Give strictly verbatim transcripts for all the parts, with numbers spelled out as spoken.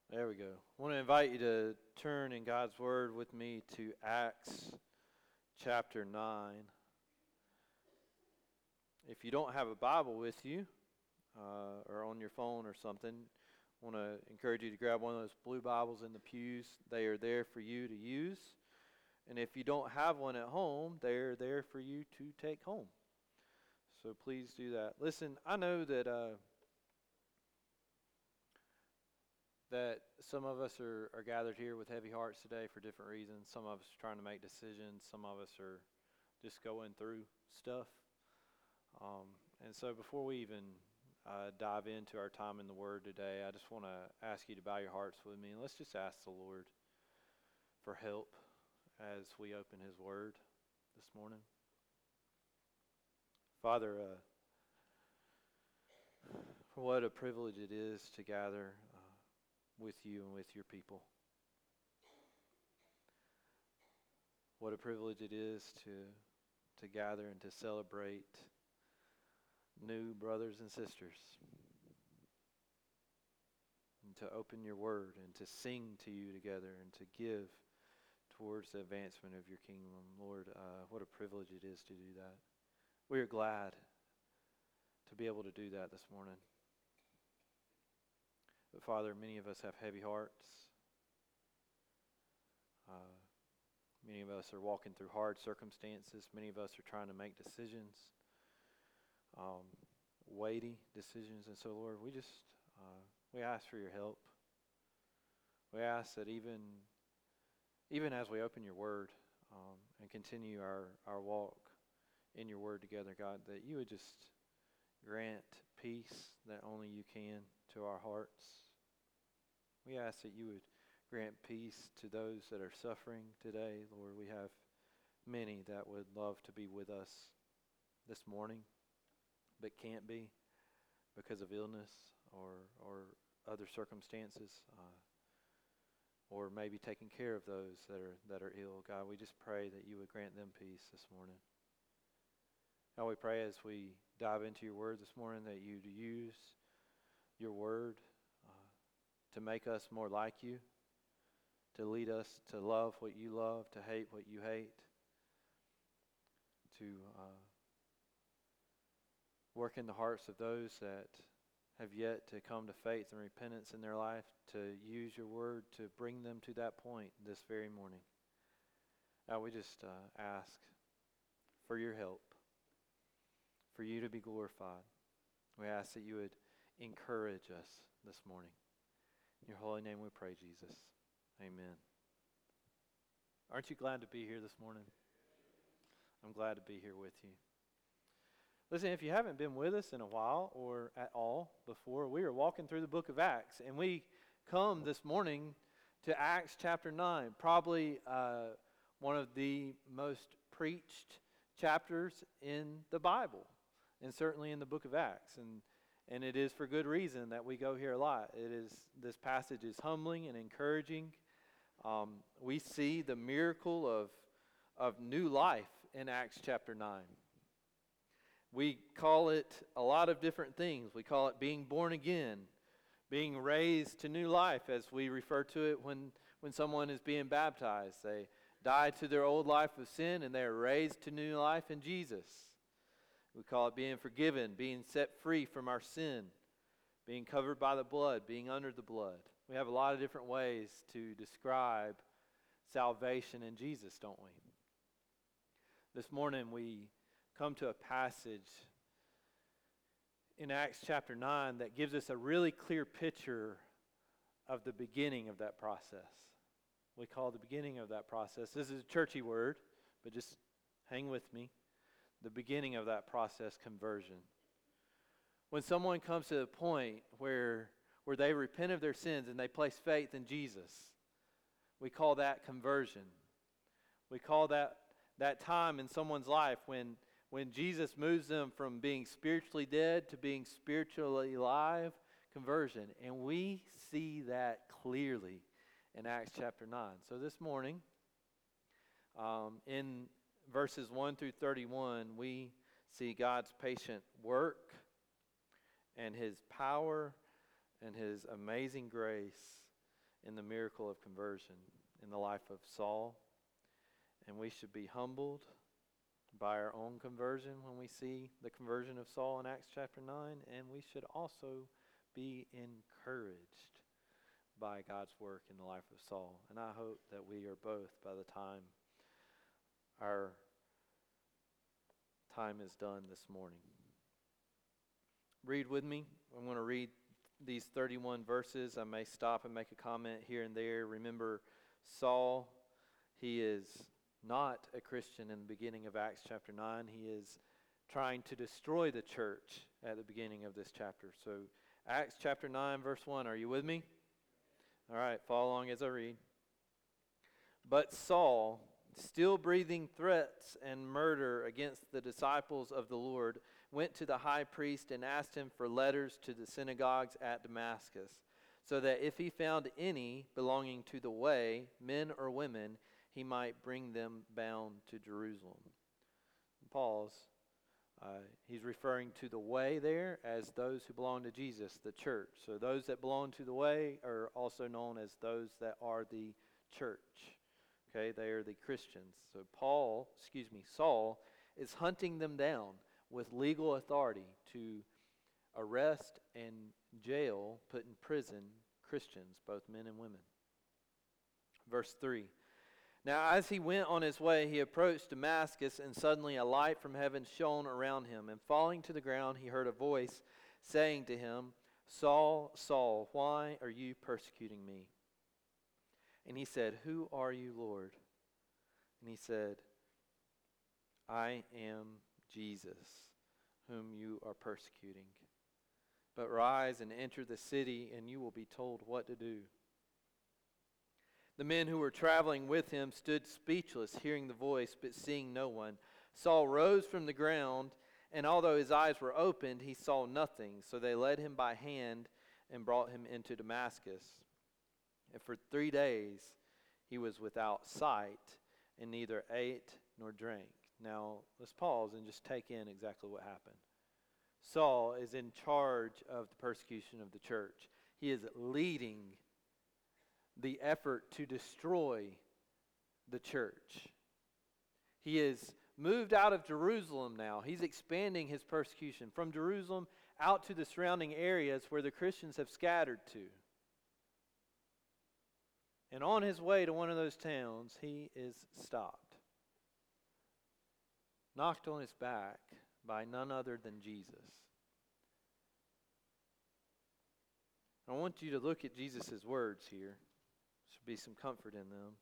There we go. I want to invite you to turn in God's Word with me to Acts chapter nine. If you don't have a Bible with you, uh, or on your phone or something, I want to encourage you to grab one of those blue Bibles in the pews. They are there for you to use. And if you don't have one at home, they're there for you to take home. So please do that. Listen, I know that... Uh, that some of us are, are gathered here with heavy hearts today for different reasons. Some of us are trying to make decisions. Some of us are just going through stuff. Um, and so before we even uh, dive into our time in the Word today, I just want to ask you to bow your hearts with me. And let's just ask the Lord for help as we open His Word this morning. Father, uh, what a privilege it is to gather uh, with you and with your people. What a privilege it is to to gather and to celebrate new brothers and sisters, and to open your word and to sing to you together and to give towards the advancement of your kingdom. Lord, uh, what a privilege it is to do that. We are glad to be able to do that this morning. But Father, many of us have heavy hearts. Uh, many of us are walking through hard circumstances. Many of us are trying to make decisions, um, weighty decisions. And so, Lord, we just, uh, we ask for your help. We ask that even, even as we open your word um, and continue our, our walk in your word together, God, that you would just grant peace that only you can to our hearts. We ask that you would grant peace to those that are suffering today. Lord, we have many that would love to be with us this morning, but can't be because of illness or or other circumstances, uh, or maybe taking care of those that are that are ill. God, we just pray that you would grant them peace this morning. God, we pray as we dive into your word this morning that you'd use your word uh, to make us more like you, to lead us to love what you love, to hate what you hate, to uh, work in the hearts of those that have yet to come to faith and repentance in their life, to use your word to bring them to that point this very morning. God, we just uh, ask for your help, for you to be glorified. We ask that you would encourage us this morning. In your holy name we pray, Jesus. Amen. Aren't you glad to be here this morning? I'm glad to be here with you. Listen, if you haven't been with us in a while or at all before, we are walking through the book of Acts, and we come this morning to Acts chapter nine, probably uh, one of the most preached chapters in the Bible, and certainly in the book of Acts. And and it is for good reason that we go here a lot. It is this passage is humbling and encouraging. Um, we see the miracle of of new life in Acts chapter nine. We call it a lot of different things. We call it being born again, being raised to new life, as we refer to it when, when someone is being baptized. They die to their old life of sin and they are raised to new life in Jesus. We call it being forgiven, being set free from our sin, being covered by the blood, being under the blood. We have a lot of different ways to describe salvation in Jesus, don't we? This morning we come to a passage in Acts chapter nine that gives us a really clear picture of the beginning of that process. We call the beginning of that process. This is a churchy word, but just hang with me. The beginning of that process, conversion. When someone comes to the point where, where they repent of their sins and they place faith in Jesus, we call that conversion. We call that that time in someone's life when When Jesus moves them from being spiritually dead to being spiritually alive, conversion. And we see that clearly in Acts chapter nine. So this morning, um, in verses one through thirty-one, we see God's patient work and His power and His amazing grace in the miracle of conversion in the life of Saul. And we should be humbled by our own conversion when we see the conversion of Saul in Acts chapter nine. And we should also be encouraged by God's work in the life of Saul. And I hope that we are both by the time our time is done this morning. Read with me. I'm going to read these thirty-one verses. I may stop and make a comment here and there. Remember, Saul, he is not a Christian in the beginning of Acts chapter nine. He is trying to destroy the church at the beginning of this chapter. So Acts chapter nine, verse one. Are you with me? All right, follow along as I read. But Saul, still breathing threats and murder against the disciples of the Lord, went to the high priest and asked him for letters to the synagogues at Damascus, so that if he found any belonging to the way, men or women, he might bring them bound to Jerusalem. Pause. Uh, he's referring to the way there as those who belong to Jesus, the church. So those that belong to the way are also known as those that are the church. Okay, they are the Christians. So Paul, excuse me, Saul is hunting them down with legal authority to arrest and jail, put in prison Christians, both men and women. Verse three. Now as he went on his way, he approached Damascus, and suddenly a light from heaven shone around him. And falling to the ground, he heard a voice saying to him, Saul, Saul, why are you persecuting me? And he said, Who are you, Lord? And he said, I am Jesus, whom you are persecuting. But rise and enter the city, and you will be told what to do. The men who were traveling with him stood speechless, hearing the voice, but seeing no one. Saul rose from the ground, and although his eyes were opened, he saw nothing. So they led him by hand and brought him into Damascus. And for three days he was without sight, and neither ate nor drank. Now, let's pause and just take in exactly what happened. Saul is in charge of the persecution of the church. He is leading the effort to destroy the church. He is moved out of Jerusalem now. He's expanding his persecution from Jerusalem out to the surrounding areas where the Christians have scattered to. And on his way to one of those towns, he is stopped, knocked on his back by none other than Jesus. I want you to look at Jesus' words here. There should be some comfort in them.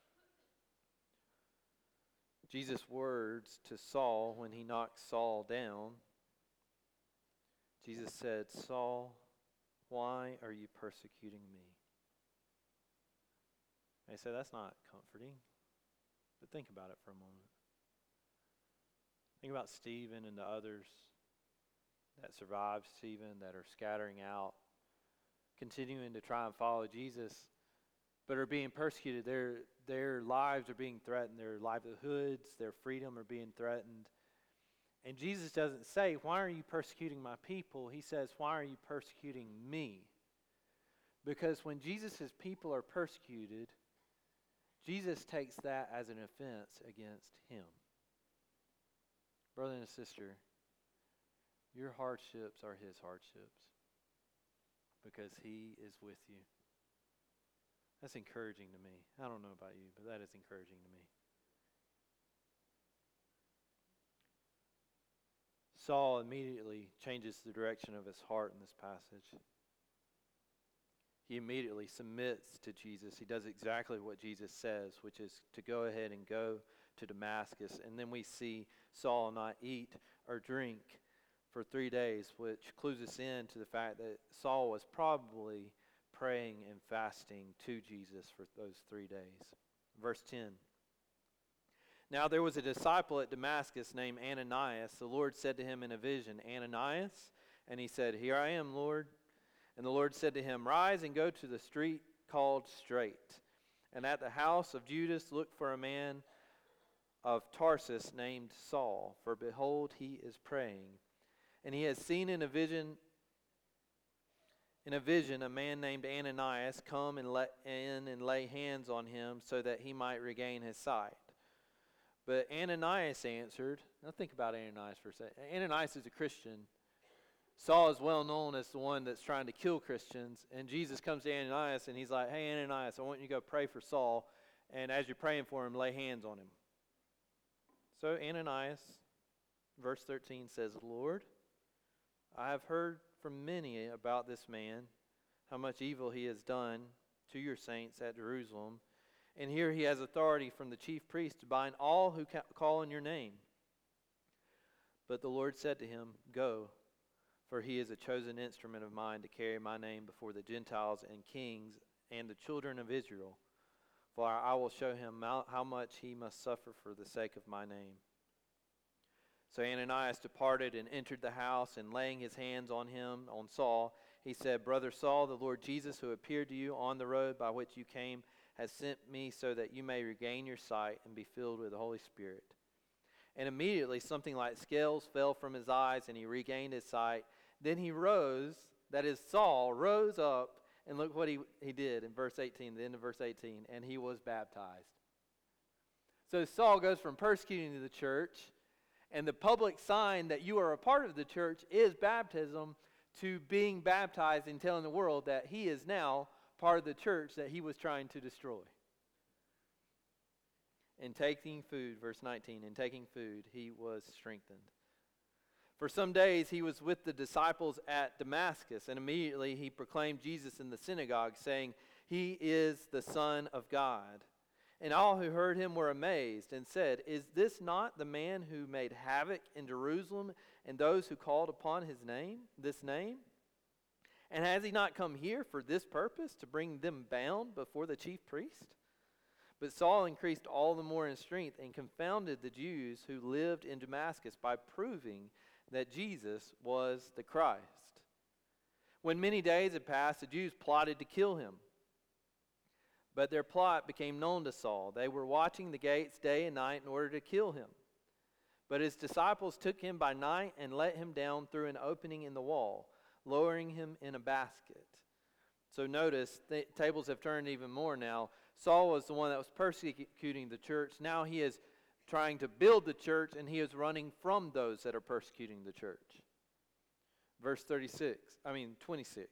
Jesus' words to Saul when he knocked Saul down. Jesus said, Saul, why are you persecuting me? They say that's not comforting, but think about it for a moment. Think about Stephen and the others that survived Stephen, that are scattering out, continuing to try and follow Jesus, but are being persecuted. Their, their lives are being threatened. Their livelihoods, their freedom are being threatened. And Jesus doesn't say, why are you persecuting my people? He says, why are you persecuting me? Because when Jesus' people are persecuted, Jesus takes that as an offense against him. Brother and sister, your hardships are his hardships because he is with you. That's encouraging to me. I don't know about you, but that is encouraging to me. Saul immediately changes the direction of his heart in this passage. He immediately submits to Jesus. He does exactly what Jesus says, which is to go ahead and go to Damascus. And then we see Saul not eat or drink for three days, which clues us in to the fact that Saul was probably praying and fasting to Jesus for those three days. Verse ten. Now there was a disciple at Damascus named Ananias. The Lord said to him in a vision, Ananias? And he said, Here I am, Lord. And the Lord said to him, Rise and go to the street called Straight, and at the house of Judas look for a man of Tarsus named Saul, for behold, he is praying. And he has seen in a vision in a vision a man named Ananias come and let in and lay hands on him so that he might regain his sight. But Ananias answered, now think about Ananias for a second. Ananias is a Christian. Saul is well known as the one that's trying to kill Christians. And Jesus comes to Ananias and he's like, hey, Ananias, I want you to go pray for Saul. And as you're praying for him, lay hands on him. So Ananias, verse thirteen says, Lord, I have heard from many about this man, how much evil he has done to your saints at Jerusalem. And here he has authority from the chief priest to bind all who ca- call on your name. But the Lord said to him, go, for he is a chosen instrument of mine to carry my name before the Gentiles and kings and the children of Israel. For I will show him how much he must suffer for the sake of my name. So Ananias departed and entered the house, and laying his hands on him, on Saul, he said, Brother Saul, the Lord Jesus, who appeared to you on the road by which you came, has sent me so that you may regain your sight and be filled with the Holy Spirit. And immediately something like scales fell from his eyes, and he regained his sight. Then he rose, that is, Saul rose up, and look what he, he did in verse eighteen, the end of verse eighteen, and he was baptized. So Saul goes from persecuting the church, and the public sign that you are a part of the church is baptism, to being baptized and telling the world that he is now part of the church that he was trying to destroy. And taking food, verse nineteen, and taking food, he was strengthened. For some days he was with the disciples at Damascus, and immediately he proclaimed Jesus in the synagogue, saying, He is the Son of God. And all who heard him were amazed and said, Is this not the man who made havoc in Jerusalem and those who called upon his name, this name? And has he not come here for this purpose, to bring them bound before the chief priest? But Saul increased all the more in strength and confounded the Jews who lived in Damascus by proving that Jesus was the Christ. When many days had passed, the Jews plotted to kill him. But their plot became known to Saul. They were watching the gates day and night in order to kill him. But his disciples took him by night and let him down through an opening in the wall, lowering him in a basket. So notice, the tables have turned even more now. Saul was the one that was persecuting the church. Now he is trying to build the church, and he is running from those that are persecuting the church. Verse thirty-six, I mean twenty-six.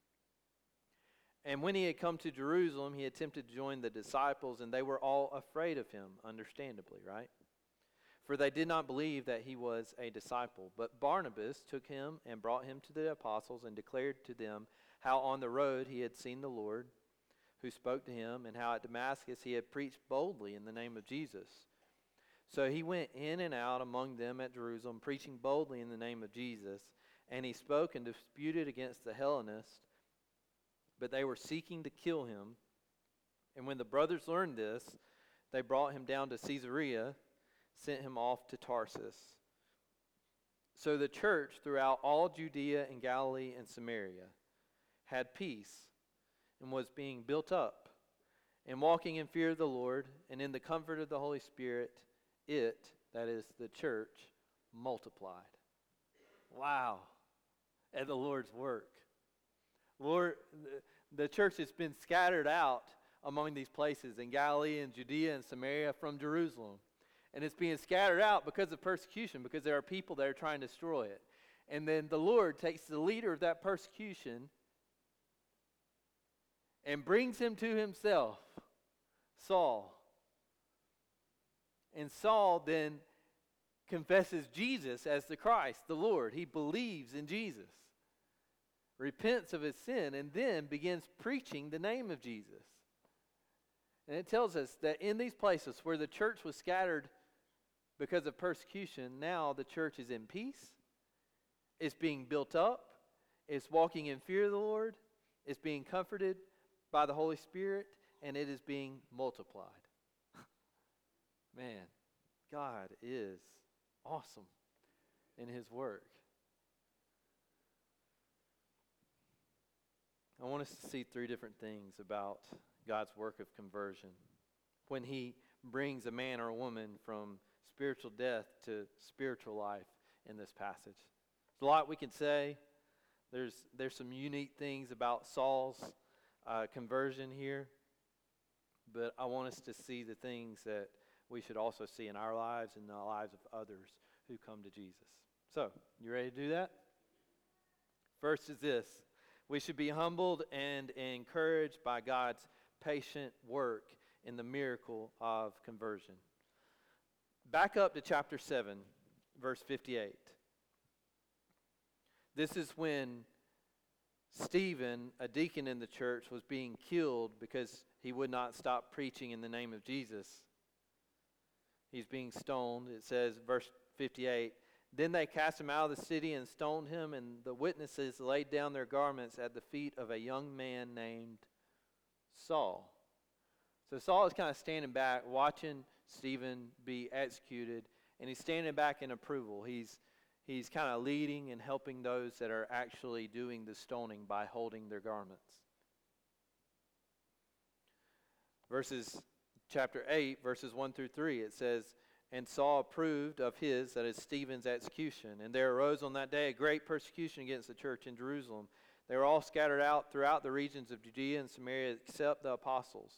And when he had come to Jerusalem, he attempted to join the disciples, and they were all afraid of him, understandably, right? For they did not believe that he was a disciple. But Barnabas took him and brought him to the apostles and declared to them how on the road he had seen the Lord, who spoke to him, and how at Damascus he had preached boldly in the name of Jesus. So he went in and out among them at Jerusalem, preaching boldly in the name of Jesus. And he spoke and disputed against the Hellenists, but they were seeking to kill him. And when the brothers learned this, they brought him down to Caesarea, sent him off to Tarsus. So the church throughout all Judea and Galilee and Samaria had peace and was being built up, and walking in fear of the Lord and in the comfort of the Holy Spirit, it, that is the church, multiplied. Wow. At the Lord's work. Lord, the, the church has been scattered out among these places in Galilee and Judea and Samaria from Jerusalem. And it's being scattered out because of persecution, because there are people that are trying to destroy it. And then the Lord takes the leader of that persecution and brings him to himself, Saul. And Saul then confesses Jesus as the Christ, the Lord. He believes in Jesus, repents of his sin, and then begins preaching the name of Jesus. And it tells us that in these places where the church was scattered because of persecution, now the church is in peace, it's being built up, it's walking in fear of the Lord, it's being comforted by the Holy Spirit, and it is being multiplied. Man, God is awesome in his work. I want us to see three different things about God's work of conversion. When he brings a man or a woman from spiritual death to spiritual life in this passage. There's a lot we can say, There's there's some unique things about Saul's uh, conversion here, but I want us to see the things that we should also see in our lives and the lives of others who come to Jesus. So, you ready to do that? First is this. We should be humbled and encouraged by God's patient work in the miracle of conversion. Back up to chapter seven, verse fifty-eight. This is when Stephen, a deacon in the church, was being killed because he would not stop preaching in the name of Jesus. He's being stoned. It says, verse fifty-eight, then they cast him out of the city and stoned him, and the witnesses laid down their garments at the feet of a young man named Saul. So Saul is kind of standing back, watching Stephen be executed, and he's standing back in approval. He's he's kind of leading and helping those that are actually doing the stoning by holding their garments. Verses chapter eight, verses one through three, it says, and Saul approved of his, that is Stephen's execution. And there arose on that day a great persecution against the church in Jerusalem. They were all scattered out throughout the regions of Judea and Samaria except the apostles.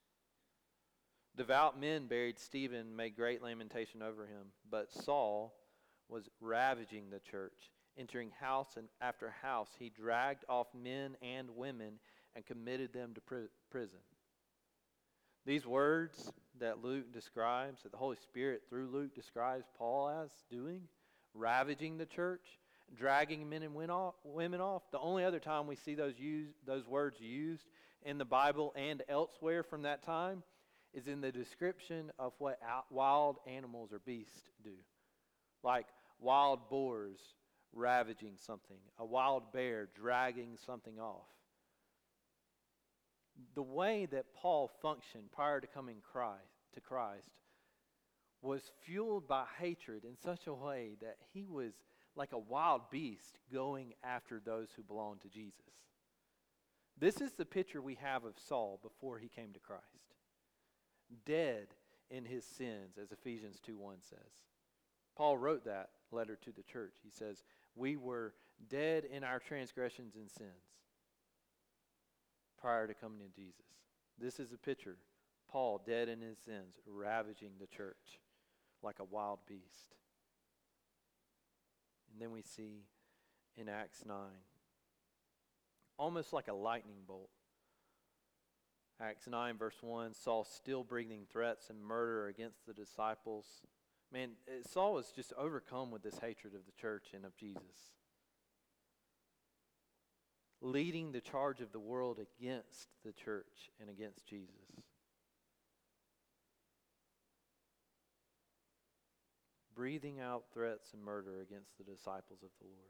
Devout men buried Stephen, made great lamentation over him. But Saul was ravaging the church. Entering house and after house, he dragged off men and women and committed them to pri- prison. These words that Luke describes, that the Holy Spirit through Luke describes Paul as doing, ravaging the church, dragging men and women off. The only other time we see those used, those words used in the Bible and elsewhere from that time is in the description of what wild animals or beasts do. Like wild boars ravaging something, a wild bear dragging something off. The way that Paul functioned prior to coming Christ, to Christ was fueled by hatred in such a way that he was like a wild beast going after those who belonged to Jesus. This is the picture we have of Saul before he came to Christ. Dead in his sins, as Ephesians two one says. Paul wrote that letter to the church. He says, we were dead in our transgressions and sins prior to coming to Jesus. This is a picture. Paul, dead in his sins, ravaging the church like a wild beast. And then we see in Acts nine, almost like a lightning bolt. Acts nine verse one, Saul still breathing threats and murder against the disciples. Man, Saul was just overcome with this hatred of the church and of Jesus. Leading the charge of the world against the church and against Jesus. Breathing out threats and murder against the disciples of the Lord.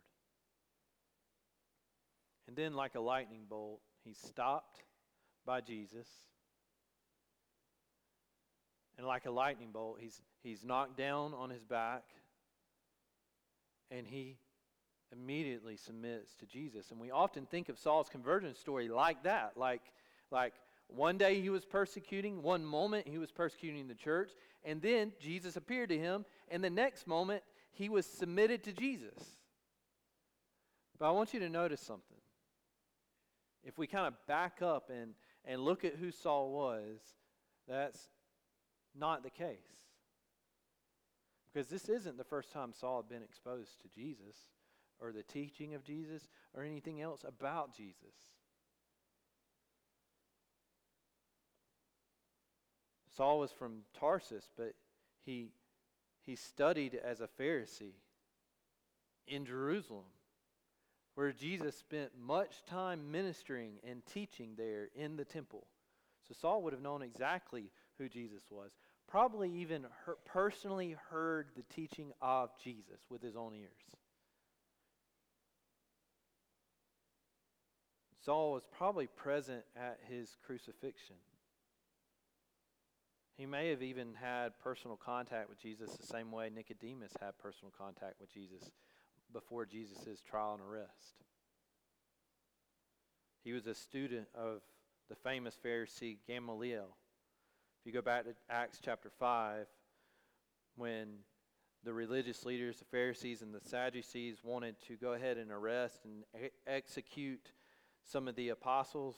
And then like a lightning bolt, he's stopped by Jesus. And like a lightning bolt, he's he's knocked down on his back. And he immediately submits to Jesus. And we often think of Saul's conversion story like that. Like, like one day he was persecuting, one moment he was persecuting the church, and then Jesus appeared to him, and the next moment he was submitted to Jesus. But I want you to notice something. If we kind of back up and, and look at who Saul was, that's not the case. Because this isn't the first time Saul had been exposed to Jesus, or the teaching of Jesus, or anything else about Jesus. Saul was from Tarsus, but he, he studied as a Pharisee in Jerusalem, where Jesus spent much time ministering and teaching there in the temple. So Saul would have known exactly who Jesus was. Probably even her, personally heard the teaching of Jesus with his own ears. Saul was probably present at his crucifixion. He may have even had personal contact with Jesus the same way Nicodemus had personal contact with Jesus before Jesus' trial and arrest. He was a student of the famous Pharisee Gamaliel. If you go back to Acts chapter five, when The religious leaders, the Pharisees and the Sadducees, wanted to go ahead and arrest and e- execute some of the apostles.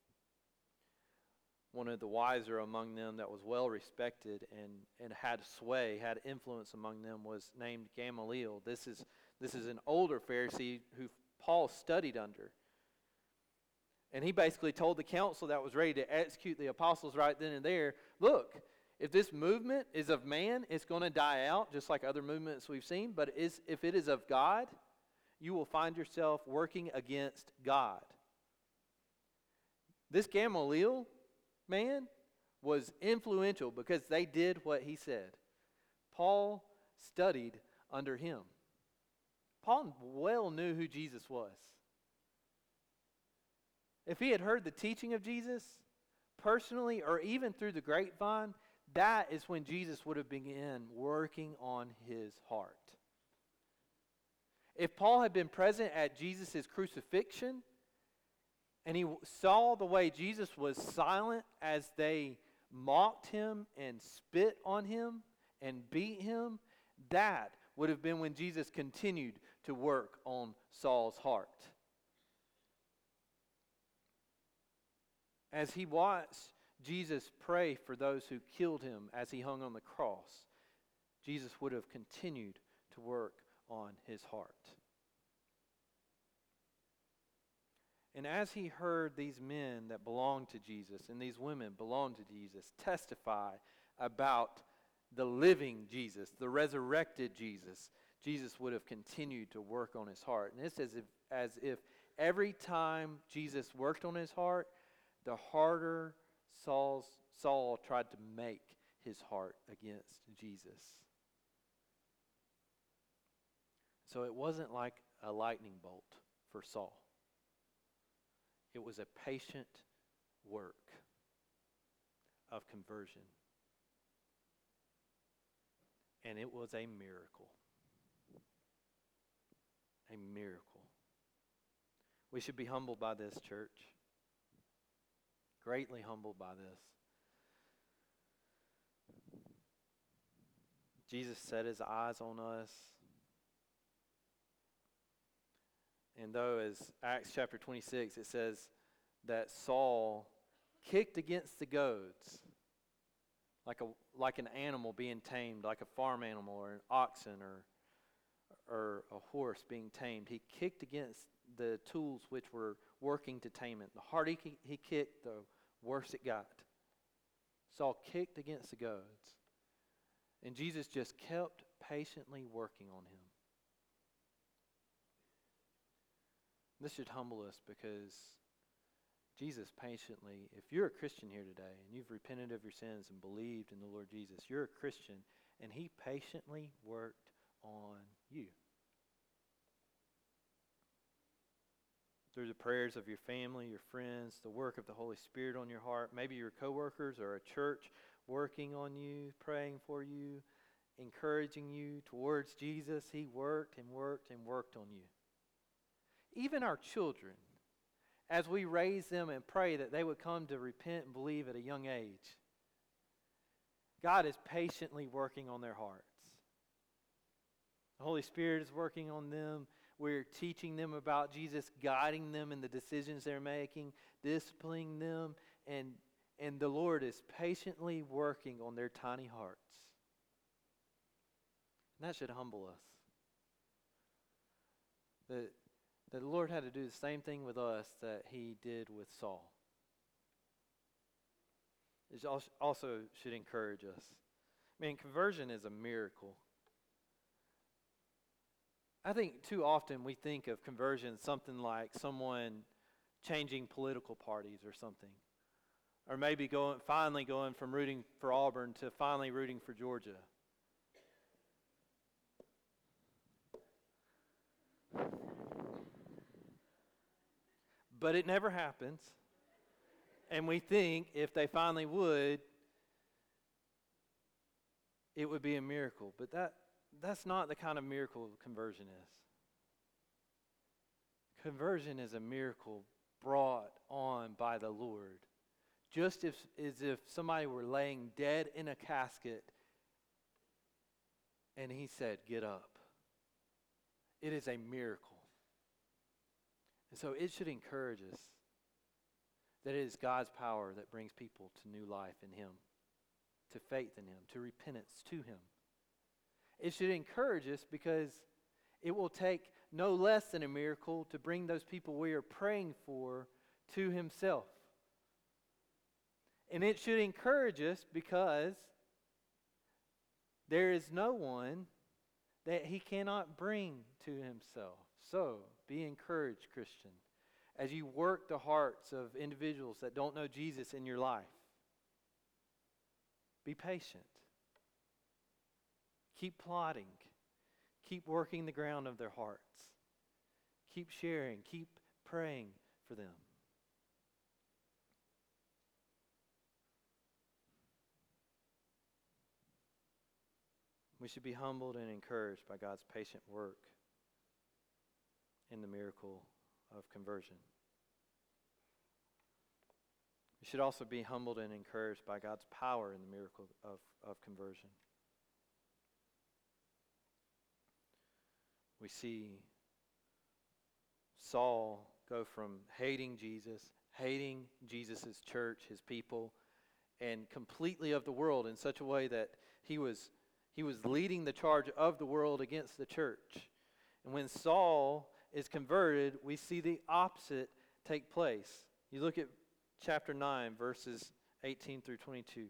One of the wiser among them that was well respected and, and had sway, had influence among them, was named Gamaliel. This is, this is an older Pharisee who Paul studied under. And he basically told the council that was ready to execute the apostles right then and there, look, if this movement is of man, it's going to die out, just like other movements we've seen. But is, if it is of God, you will find yourself working against God. This Gamaliel man was influential because they did what he said. Paul studied under him. Paul well knew who Jesus was. If he had heard the teaching of Jesus personally or even through the grapevine, that is when Jesus would have begun working on his heart. If Paul had been present at Jesus' crucifixion and he saw the way Jesus was silent as they mocked him and spit on him and beat him, that would have been when Jesus continued to work on Saul's heart. As he watched Jesus pray for those who killed him as he hung on the cross, Jesus would have continued to work on his heart. And as he heard these men that belonged to Jesus and these women belonged to Jesus testify about the living Jesus, the resurrected Jesus, Jesus would have continued to work on his heart. And it's as if, as if every time Jesus worked on his heart, the harder Saul's, Saul tried to make his heart against Jesus. So it wasn't like a lightning bolt for Saul. It was a patient work of conversion. And it was a miracle. A miracle. We should be humbled by this, church. Greatly humbled by this. Jesus set his eyes on us. And though as Acts chapter twenty-six, it says that Saul kicked against the goads like a like an animal being tamed, like a farm animal or an oxen or or a horse being tamed. He kicked against the tools which were working to tame it. The harder he, he kicked, the worse it got. Saul kicked against the goads. And Jesus just kept patiently working on him. This should humble us because Jesus patiently, if you're a Christian here today and you've repented of your sins and believed in the Lord Jesus, you're a Christian, and he patiently worked on you. Through the prayers of your family, your friends, the work of the Holy Spirit on your heart, maybe your coworkers or a church working on you, praying for you, encouraging you towards Jesus. He worked and worked and worked on you. Even our children, as we raise them and pray that they would come to repent and believe at a young age, God is patiently working on their hearts. The Holy Spirit is working on them. We're teaching them about Jesus, guiding them in the decisions they're making, disciplining them, and, and the Lord is patiently working on their tiny hearts. And that should humble us. That, that the Lord had to do the same thing with us that he did with Saul. It also should encourage us. I mean, conversion is a miracle. I think too often we think of conversion as something like someone changing political parties or something. Or maybe going, finally going from rooting for Auburn to finally rooting for Georgia. But it never happens. And we think if they finally would, it would be a miracle. But that that's not the kind of miracle conversion is. Conversion is a miracle brought on by the Lord. Just if, as if somebody were laying dead in a casket And he said, get up. It is a miracle. And so it should encourage us that it is God's power that brings people to new life in him, to faith in him, to repentance to him. It should encourage us because it will take no less than a miracle to bring those people we are praying for to himself. And it should encourage us because there is no one that he cannot bring to himself. So, be encouraged, Christian, as you work the hearts of individuals that don't know Jesus in your life. Be patient. Keep plotting. Keep working the ground of their hearts. Keep sharing. Keep praying for them. We should be humbled and encouraged by God's patient work in the miracle of conversion. We should also be humbled and encouraged by God's power in the miracle of, of conversion. We see Saul go from hating Jesus, hating Jesus' church, his people, and completely of the world in such a way that he was He was leading the charge of the world against the church. And when Saul is converted, we see the opposite take place. You look at chapter nine, verses eighteen through twenty-two.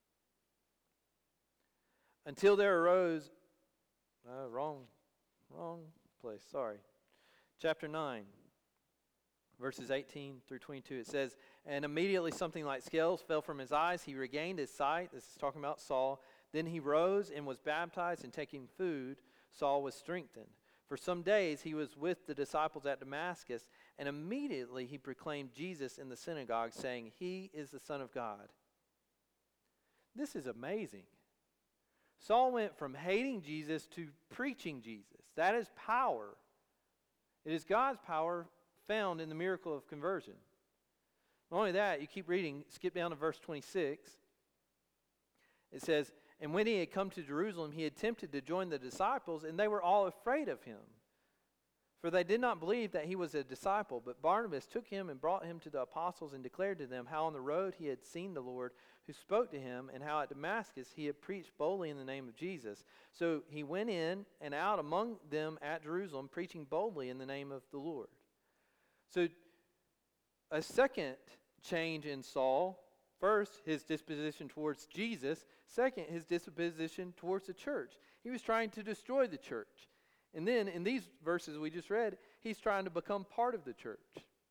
Until there arose, uh, wrong, wrong place, sorry. Chapter nine, verses eighteen through twenty-two, it says, and immediately something like scales fell from his eyes. He regained his sight. This is talking about Saul. Then he rose and was baptized, and taking food, Saul was strengthened. For some days he was with the disciples at Damascus, and immediately he proclaimed Jesus in the synagogue, saying, he is the Son of God. This is amazing. Saul went from hating Jesus to preaching Jesus. That is power. It is God's power found in the miracle of conversion. Not only that, you keep reading, skip down to verse twenty-six. It says, and when he had come to Jerusalem, he attempted to join the disciples, and they were all afraid of him. For they did not believe that he was a disciple. But Barnabas took him and brought him to the apostles and declared to them how on the road he had seen the Lord who spoke to him, and how at Damascus he had preached boldly in the name of Jesus. So he went in and out among them at Jerusalem, preaching boldly in the name of the Lord. So a second change in Saul. First, his disposition towards Jesus. Second, his disposition towards the church. He was trying to destroy the church. And then, in these verses we just read, he's trying to become part of the church.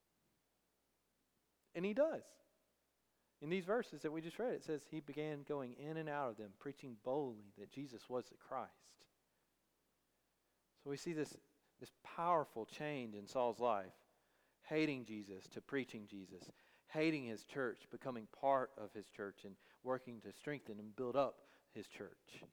And he does. In these verses that we just read, it says he began going in and out of them, preaching boldly that Jesus was the Christ. So we see this, this powerful change in Saul's life. Hating Jesus to preaching Jesus. Hating his church, becoming part of his church, and working to strengthen and build up his church.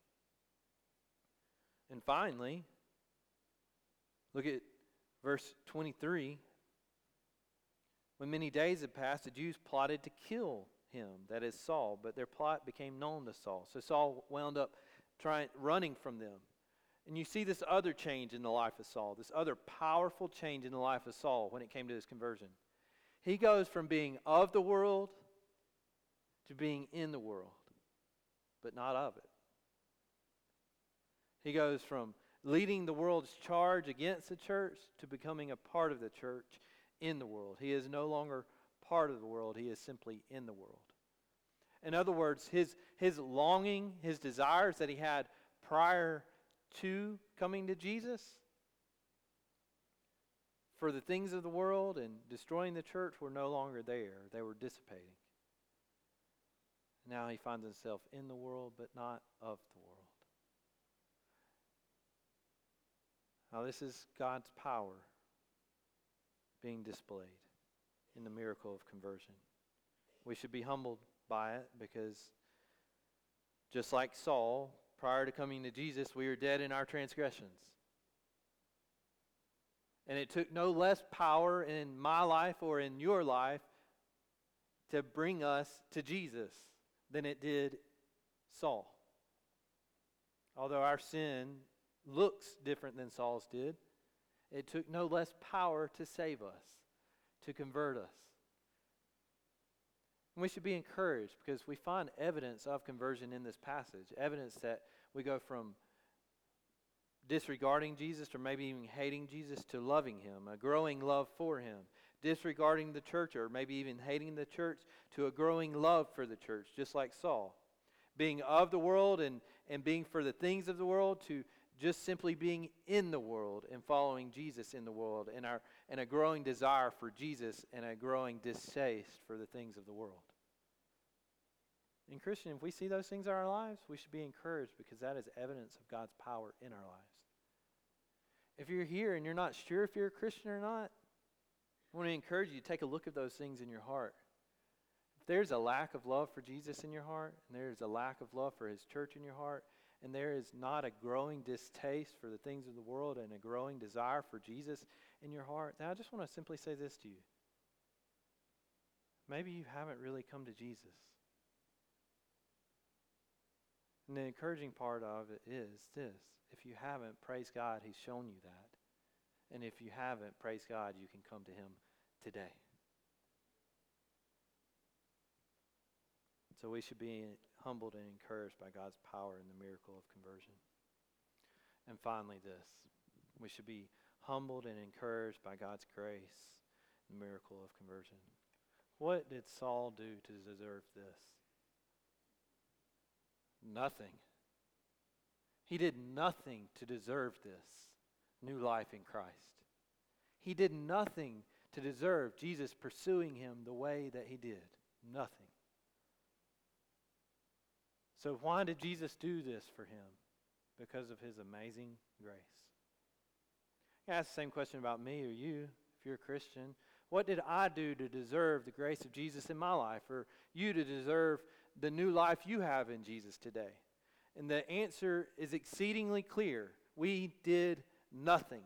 And finally, look at verse twenty-three. When many days had passed, the Jews plotted to kill him, that is Saul, but their plot became known to Saul. So Saul wound up trying, running from them. And you see this other change in the life of Saul, this other powerful change in the life of Saul when it came to his conversion. He goes from being of the world to being in the world, but not of it. He goes from leading the world's charge against the church to becoming a part of the church in the world. He is no longer part of the world. He is simply in the world. In other words, his, his longing, his desires that he had prior to coming to Jesus for the things of the world and destroying the church were no longer there. They were dissipating. Now he finds himself in the world, but not of the world. Now this is God's power being displayed in the miracle of conversion. We should be humbled by it because just like Saul, prior to coming to Jesus, we were dead in our transgressions. And it took no less power in my life or in your life to bring us to Jesus than it did Saul. Although our sin looks different than Saul's did, it took no less power to save us, to convert us. And we should be encouraged because we find evidence of conversion in this passage, evidence that we go from disregarding Jesus or maybe even hating Jesus to loving him, a growing love for him, disregarding the church or maybe even hating the church to a growing love for the church, just like Saul. Being of the world and, and being for the things of the world to just simply being in the world and following Jesus in the world, and our and a growing desire for Jesus and a growing distaste for the things of the world. And Christian, if we see those things in our lives, we should be encouraged because that is evidence of God's power in our lives. If you're here and you're not sure if you're a Christian or not, I want to encourage you to take a look at those things in your heart. If there's a lack of love for Jesus in your heart, and there's a lack of love for his church in your heart, and there is not a growing distaste for the things of the world and a growing desire for Jesus in your heart, then I just want to simply say this to you. Maybe you haven't really come to Jesus. And the encouraging part of it is this. If you haven't, praise God, he's shown you that. And if you haven't, praise God, you can come to him today. So we should be humbled and encouraged by God's power in the miracle of conversion. And finally this, we should be humbled and encouraged by God's grace in the miracle of conversion. What did Saul do to deserve this? Nothing. He did nothing to deserve this new life in Christ. He did nothing to deserve Jesus pursuing him the way that he did. Nothing. So why did Jesus do this for him? Because of his amazing grace. I ask the same question about me or you, if you're a Christian. What did I do to deserve the grace of Jesus in my life, or you to deserve the new life you have in Jesus today? And the answer is exceedingly clear. We did nothing.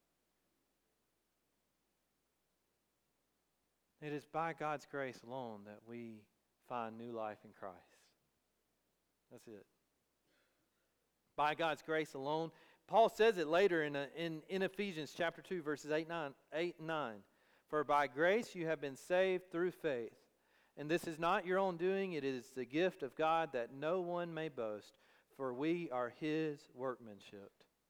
It is by God's grace alone that we find new life in Christ. That's it. By God's grace alone. Paul says it later in, a, in, in Ephesians chapter two, verses eight, nine, eight and nine. For by grace you have been saved through faith. And this is not your own doing, it is the gift of God, that no one may boast, for we are his workmanship.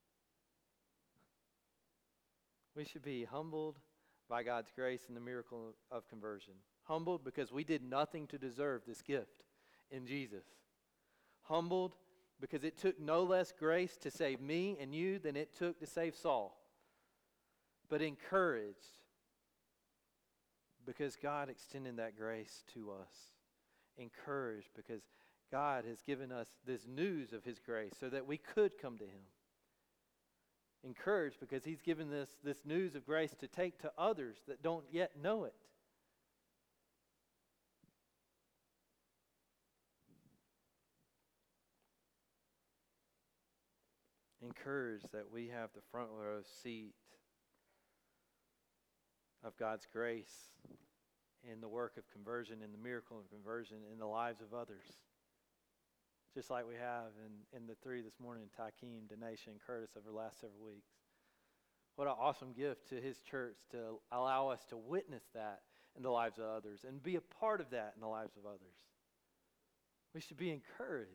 We should be humbled by God's grace in the miracle of conversion. Humbled because we did nothing to deserve this gift in Jesus. Humbled because it took no less grace to save me and you than it took to save Saul. But encouraged because God extended that grace to us. Encouraged because God has given us this news of his grace so that we could come to him. Encouraged because he's given this, this news of grace to take to others that don't yet know it. Encouraged that we have the front row seat of God's grace in the work of conversion, in the miracle of conversion in the lives of others. Just like we have in, in the three this morning, Takeem, Denisha, and Curtis over the last several weeks. What an awesome gift to his church to allow us to witness that in the lives of others and be a part of that in the lives of others. We should be encouraged.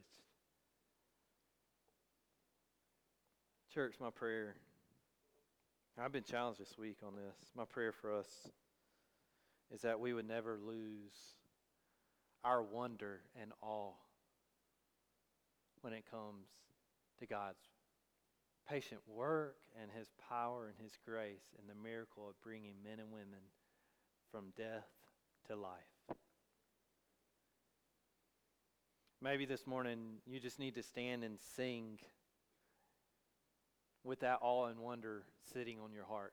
Church, my prayer, I've been challenged this week on this. My prayer for us is that we would never lose our wonder and awe when it comes to God's patient work and his power and his grace in the miracle of bringing men and women from death to life. Maybe this morning you just need to stand and sing with that awe and wonder sitting on your heart.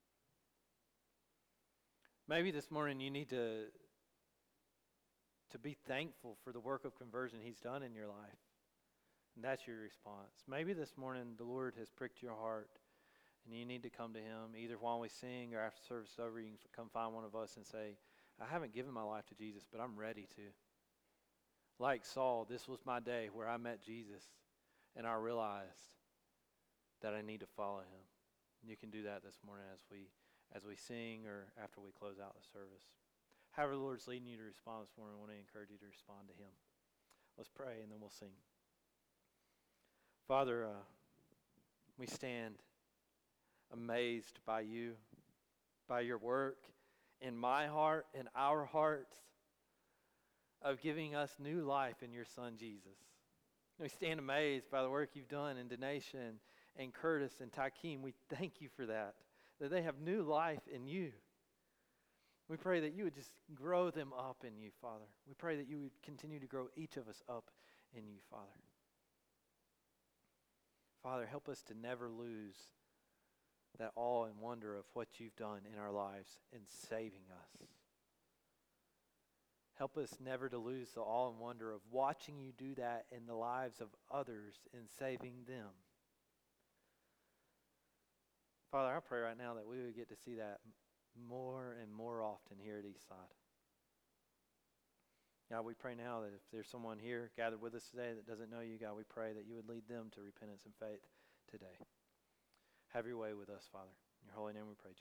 Maybe this morning you need to, to be thankful for the work of conversion he's done in your life. And that's your response. Maybe this morning the Lord has pricked your heart and you need to come to him either while we sing or after service is over. You can come find one of us and say, I haven't given my life to Jesus, but I'm ready to. Like Saul, this was my day where I met Jesus. and I realized that I need to follow him. You can do that this morning as we as we sing or after we close out the service. However the Lord's leading you to respond this morning, I want to encourage you to respond to him. Let's pray and then we'll sing. Father, uh, we stand amazed by you, by your work in my heart, in our hearts, of giving us new life in your Son, Jesus. We stand amazed by the work you've done in Denisha and, and Curtis and Takeem. We thank you for that, that they have new life in you. We pray that you would just grow them up in you, Father. We pray that you would continue to grow each of us up in you, Father. Father, help us to never lose that awe and wonder of what you've done in our lives in saving us. Help us never to lose the awe and wonder of watching you do that in the lives of others in saving them. Father, I pray right now that we would get to see that more and more often here at Eastside. God, we pray now that if there's someone here gathered with us today that doesn't know you, God, we pray that you would lead them to repentance and faith today. Have your way with us, Father. In your holy name we pray, Jesus.